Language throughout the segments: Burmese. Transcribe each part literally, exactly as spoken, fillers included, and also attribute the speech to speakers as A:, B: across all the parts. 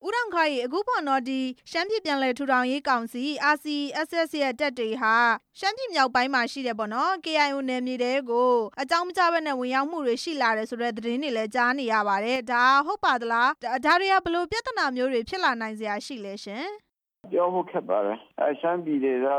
A: ဦးတောင်ခါကြီးအခုပေါ့နော်ဒီရှမ်းပြည်ပြန်လည်ထူထောင်ရေးကောင်စီ အာစီအက်စ်အက်စ် ရဲ့တပ်တွေဟာရှမ်းပြည်မြောက်ပိုင်းမှာရှိတယ်ပေါ့နော် ကေအိုင်အို နယ်မြေတွေကိုအကြောင်းမကြားဘဲနဲ့ဝင်ရောက်မှုတွေရှိလာတယ်ဆိုတဲ့သတင်းတွေလည်းကြားနေရပါတယ်ဒါဟုတ်ပါသလားဒါတွေကဘယ်လိုပြဿနာမျိုးတွေဖြစ်လာနိုင်စရာရှိလဲရှင်
B: ပြောဖို့ခက်ပါတယ်အရှမ်းပြည်တွေက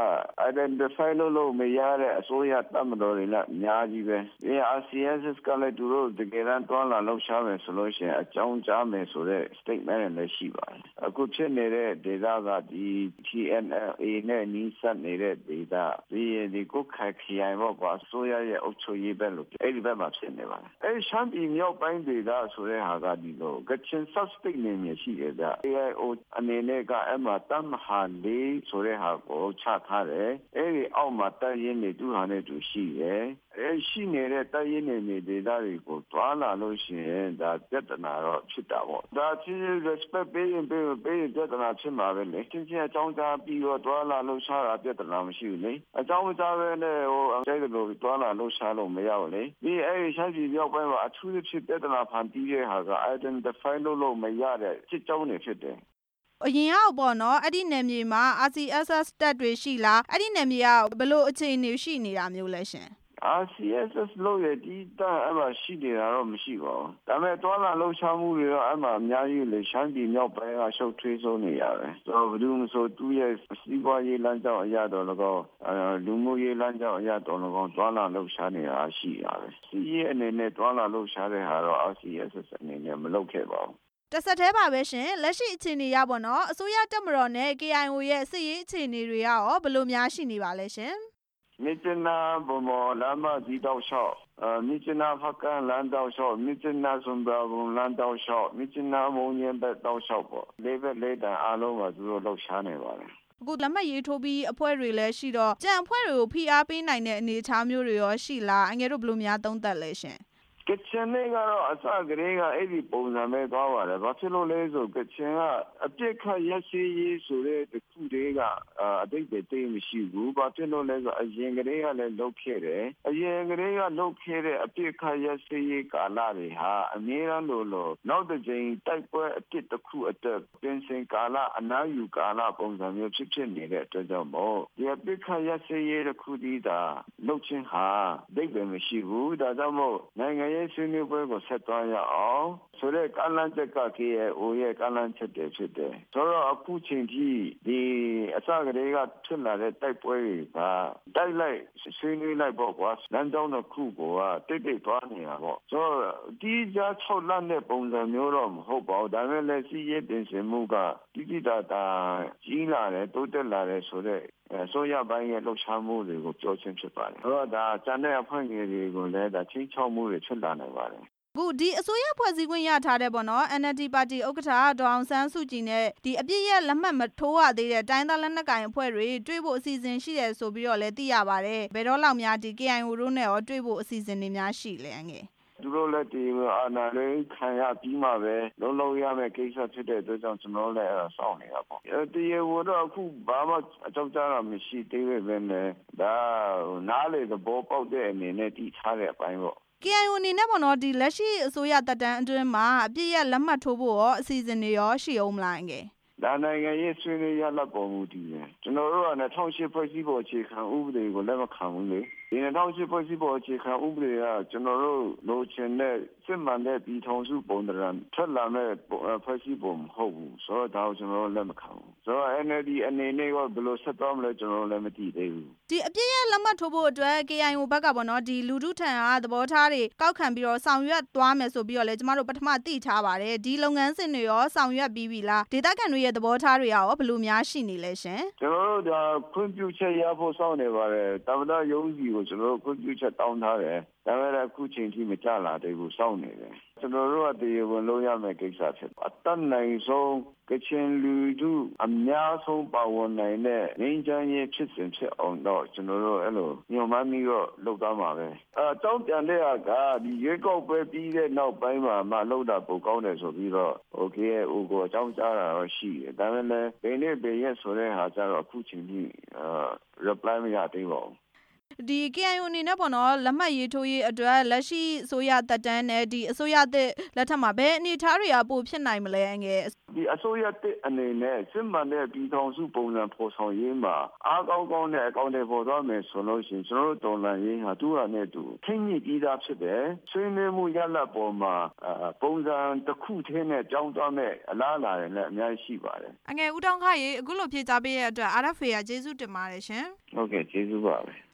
B: identify လုပ်လို့မရတဲ့အစိုးရတပ်မတော်တွေလည်းအများကြီးပဲဒီ အာစီအက်စ် ကလည်းသူတို့တကယ်တမ်းတွန်းလာလှုပ်ရှားမယ်ဆိုလို့ရှိရင်အကြောင်းကြားမယ်ဆိုတဲ့ statement တွေလည်းရှိပါတယ်အခုဖြစ်နေတဲ့ဒေသကဒီ တီ အန် အယ် အေ နဲ့နီးစပ်နေတဲ့ဒေသဒီဒီကိုခိုင်ခရိုင်ပေါ့ကွာအစိုးရရဲ့အုပ်ချုပ်ရေးဘက်လို့အဲ့ဒီဘက်မှာဖြစ်နေပါတယ်အဲ့ရှမ်းပြည်မြောက်ပိုင်းဒေသဆိုတဲ့ဟာကဒီလိုကချင် sub-state နေမြေရှိတယ်ဗျ အေ အိုင် အို အနေနဲ့ကအဲ့မှာတမဟာလေးဆိုတဲ့ဟာကိုချထားတယ်အဲ့ဒီအောက်မှာတပ်ရင်းတွေသူ့ဟာနဲ့သူရှိတယ်အဲ့ရှိနေတဲ့တပ်ရင်းတွေနေဒေသတွေကိုတွာလာလို့ရှိရင်ဒါပြဿနာတော့ဖြစ်တာပေါ့ဒါချင်း respect ပေးရင်ပေးပေးပြဿနာဖြစ်မှာပဲလေချင်းချင်းအကြောင်းကြားပြီးတော့တွာလာလို့ရှာတာပြဿနာမရှိဘူးလေအကြောင်းမကြားပဲနဲ့ဟိုအဲ့ဒီလိုတွာလာလို့ရှာလို့မရဘူးလေဒီအဲ့ရှမ်းပြည်မြောက်ပိုင်းမှာအထူးသဖြင့်ပြဿနာဖန်တီးတဲ့ဟာက identify လုပ်လို့မရတဲ့စစ်ကြောင်းတွေဖြစ်တယ်
A: အရင်ကပေါ့နော်အဲ့ဒီနယ်မြေမှာ အာစီအက်စ်အက်စ် တပ်တွေရှိလားအဲ့ဒီနယ်မြေကဘယ်လိုအခြေအနေရှိနေတာမျိုးလဲရှင်
B: အာစီအက်စ်အက်စ် လို့ရဒီတာအမှရှိနေတာတော့မရှိပါဘူးဒါပေမဲ့တွာလာလှုပ်ရှားမှုတွေတော့အမှအများကြီးလေရှမ်းပြည်မြောက်ပိုင်းကရှုပ်ထွေးဆုံးနေရတယ်ဆိုတော့ဘယ်သူမှဆိုသူ့ရဲ့စီးပွားရေးလမ်းကြောင်းအရတော့လည်းကောလူမှုရေးလမ်းကြောင်းအရတော့လည်းကောတွာလာလှုပ်ရှားနေတာရှိရတယ်စီးရေးအနေနဲ့တွာလာလှုပ်ရှားတဲ့ဟာတော့ အာစီအက်စ်အက်စ် အနေနဲ့မလုပ်ခဲ့ပါဘူး
A: တဆက်သေးပါပဲရှင်လက်ရှိအခြေအနေရပါတော့အစိုးရတပ်မတော်နဲ့ ကေအိုင်အို ရဲ့စစ်ရေးအခြေအနေတွေရောဘယ်လိုများရှိနေပါလဲရှင်
B: မြစ်ကျနာဘုံမော်လမ်းမကြီးတောက်လျှောက်မြစ်ကျနာဖကန်လမ်းတောက်လျှောက်မြစ်ကျနာစွန်ဘဘုံလမ်းတောက်လျှောက်မြစ်ကျနာမုံညင်ဘက်တောက်လျှောက်ပေါ့လေးဘက်လေးတန်အားလုံးကသူတို့လှုပ်ရှားနေပါတယ်
A: အခုလက်မှတ်ရေးထိုးပြီးအဖွဲ့တွေလည်းရှိတော့ကြံအဖွဲ့တွေကိုဖိအားပေးနိုင်တဲ့အနေအထားမျိုးတွေရောရှိလားအငယ်တို့ဘယ်လိုများသုံးသပ်လဲရှင်
B: ကချင်နဲ့ကတော့အစကတည်းကအဲ့ဒီပုံစံပဲသွားပါတယ်ဘာဖြစ်လို့လဲဆိုကချင်ကအပြစ်ခတ်ရရှိရေးဆိုတဲ့တခုတည်းကအတိတ်ပဲသိမရှိဘူးဘာဖြစ်လို့လဲဆိုအရင်ကတည်းကလည်းလုပ်ခဲ့တယ်အရင်ကတည်းကလုပ်ခဲ့တဲ့အပြစ်ခတ်ရရှိရေးကာလတွေဟာအနည်းအားလို့လို့နောက်တစ်ချိန်တိုက်ပွဲအပြစ်တစ်ခုအတွက်ပြင်ဆင်ကာလအနားယူကာလပုံစံမျိုးဖြစ်ဖြစ်နေတဲ့အတွက်ကြောင့်မို့ဒီအပြစ်ခတ်ရရှိရေးတစ်ခုတည်းသာလုပ်ခြင်းဟာအတိတ်ပဲမရှိဘူးဒါကြောင့်မို့နိုင်ငံရေးဆွေးနွေးပွဲကိုဆက်သွားရအောင်ဆိုတဲ့ကလန့်ချက်က ကေ အို အို ရဲ့ကလန့်ချက်တွေဖြစ်တယ်ဆိုတော့အခုချိန်ကြီးဒီအစကတည်းကဖြစ်လာတဲ့တိုက်ပွဲတွေကတိုက်လိုက်ဆွေးနွေးလိုက်ပေါ့ကွာလမ်းကြောင်းတစ်ခုကိုတိတ်တိတ်သွားနေတာပေါ့ဆိုတော့ဒီကြား၆လနဲ့ပုံစံမျိုးတော့မဟုတ်ပါဘူးဒါပေမဲ့လည်းစီးရဲပြင်ဆင်မှုကတိတိတတ်တာကြီးလာတယ်တိုးတက်လာတယ်ဆိုတဲ့ဆိုရပိုင်းရဲ့လှုပ်ရှားမှုတွေကိုပြောချင်းဖြစ်ပါတယ်ဆိုတော့ဒါကျန်တဲ့အဖွဲ့ငယ်တွေကိုလည်းဒါချင်းချောက်မှုတွေဖြစ်လာနိုင်ပါတယ်
A: အခုဒီအစိုးရဖွဲ့စည်းခွင့်ရထားတဲ့ပေါ့နော် အန် အယ်လ် ဒီ ပါတီဥက္ကဋ္ဌဒေါ်အောင်ဆန်းစုကြည်နဲ့ဒီအပြည့်ရဲ့လက်မှတ်မထိုးရသေးတဲ့တိုင်းသားလက်နက်ကိုင်အဖွဲ့တွေတွေ့ဖို့အစီအစဉ်ရှိတယ်ဆိုပြီးတော့လည်းသိရပါတယ်ဘယ်တော့လောက်များဒီ ကေ အိုင် အို တို့နဲ့ရောတွေ့ဖို့အစီအစဉ်တွေများရှိလဲအငယ်
B: သူတို့လည်းဒီအာဏာလေးခံရပြီးမှပဲလုံးလုံးရမယ့်ကိစ္စဖြစ်တဲ့အတွက်ကြောင့်ကျွန်တော်လည်းအဲ့ဒါစောင့်နေတာပေါ့တရားဝင်တော့အခုဘာမှအကြောင်းကြားတာမရှိသေးပဲနဲ့ဒါနားလေသဘောပေါက်တဲ့အနေနဲ့တည်ထားတဲ့အပိုင်းပေါ့
A: ကေ အိုင် အို အနေနဲ့ပေါ့နော်ဒီလက်ရှိအစိုးရတပ်တန်းအတွင်းမှာအပြည့်ရဲ့လက်မှတ်ထိုးဖို့ရောအစီအစဉ်တွေရောရှိအောင်မလားအငယ်
B: ဒါနိုင်ငံရေးဆွေးနွေးရလက်ပေါ်မူတည်တယ်ကျွန်တော်တို့က၂၀၀၈ဖွဲ့စည်းပုံအခြေခံဥပဒေကိုလက်မခံဘူးလေဒီ၂၀၀၈ဖွဲ့စည်းပုံအခြေခံဥပဒေကကျွန်တော်တို့လိုချင်တဲ့စစ်မှန်တဲ့ပြည်ထောင်စုပုံသဏ္ဍာန်ထွက်လာမဲ့ဖွဲ့စည်းပုံမဟုတ်ဘူးဆိုတော့ဒါကိုကျွန်တော်တို့လက်မခံဘူးဆိုတော့ အန် အယ်လ် ဒီ အနေနဲ့ကဘယ်လိုဆက်သွားမလဲကျွန်တော်တို့လည်းမသိသေးဘူး
A: ဒီအပြည့်ရဲ့လက်မှတ်ထိုးဖို့အတွက် ကေ အိုင် အို ဘက်ကပေါ့နော်ဒီလူထုထံကသဘောထားတွေကောက်ခံပြီးတော့ဆောင်ရွက်သွားမယ်ဆိုပြီးတော့လည်းကျမတို့ပထမသိထားပါတယ်ဒီလုပ်ငန်းစဉ်တွေရောဆောင်ရွက်ပြီးပြီလားဒေသခံတွေရဲ့သဘောထားတွေရောဘယ်လိုများရှိနေလဲရှင်
B: ကျွန်တော်တို့ဒါခွင့်ပြုချက်ရဖို့စောင့်နေပါတယ်တမန်ရုံးစီကိုကျွန်တော်တို့ခွင့်ပြုချက်တောင်းထားတယ်ဒါပေမဲ့အခုချိန်ထိမကြလာသေးဘူးစောင့်နေတယ်ကျွန်တော်တို့ကတရားဝင်လုပ်ရမယ့်ကိစ္စဖြစ်အတတ်နိုင်ဆုံးကချင်လူထုအများဆုံးပါဝင်နိုင်တဲ့ငြိမ်းချမ်းရေးဖြစ်စဉ်ဖြစ်အောင်တော့ကျွန်တော်တို့အဲ့လိုညှို့မှန်းပြီးတော့လုပ်သွားမှာပဲအဲတောင်းပြန်တဲ့အခါဒီရွေးကောက်ပွဲပြီးတဲ့နောက်ပိုင်းမှာမှလုပ်တာပိုကောင်းတယ်ဆိုပြီးတော့โอเคဟိုကိုအကြောင်းကြားတာတော့ရှိတယ်ဒါပေမဲ့ဘယ်နေ့ဘယ်ရက်ဆိုတဲ့ဟာကျတော့အခုချိန်ကြီးအာ reply မရသေးပါဘူး
A: ဒီ ကေ အိုင် အို အနေနဲ့ပေါ့နော်လက်မှတ်ရေးထိုးရေးအတွက်လက်ရှိအစိုးရသက်တမ်းနဲ့ဒီအစိုးရသစ်လက်ထက်မှာဘယ်အနေအထားတွေကပိုဖြစ်နိုင်မလဲအငယ်
B: ဒီအစိုးရသစ်အနေနဲ့စစ်မှန်တဲ့ပြည်ထောင်စုပုံစံဖော်ဆောင်ရေးမှာအားကောင်းကောင်းနဲ့အကောင့်တွေပေါ်သွားမယ်ဆိုလို့ရှိရင်ကျွန်တော်တို့တော်လှန်ရေးဟာသူ့ဟာနဲ့သူထိမ့်ညစ်ပြီးသားဖြစ်တယ်ဆွေးနွေးမှုရလဒ်ပေါ်မှာပုံစံတစ်ခုတည်းနဲ့ကြောင်းသွားမဲ့အလားအလာတွေလည်းအများကြီးရှိပါတယ်
A: အငယ်ဦးတောင်းခရေအခုလိုဖြေကြားပေးရတဲ့အတွက် အာ အက်ဖ် အေ ကကျေးဇူးတင်ပါတယ်ရှင်
B: ဟုတ်ကဲ့ကျေးဇူးပါပဲ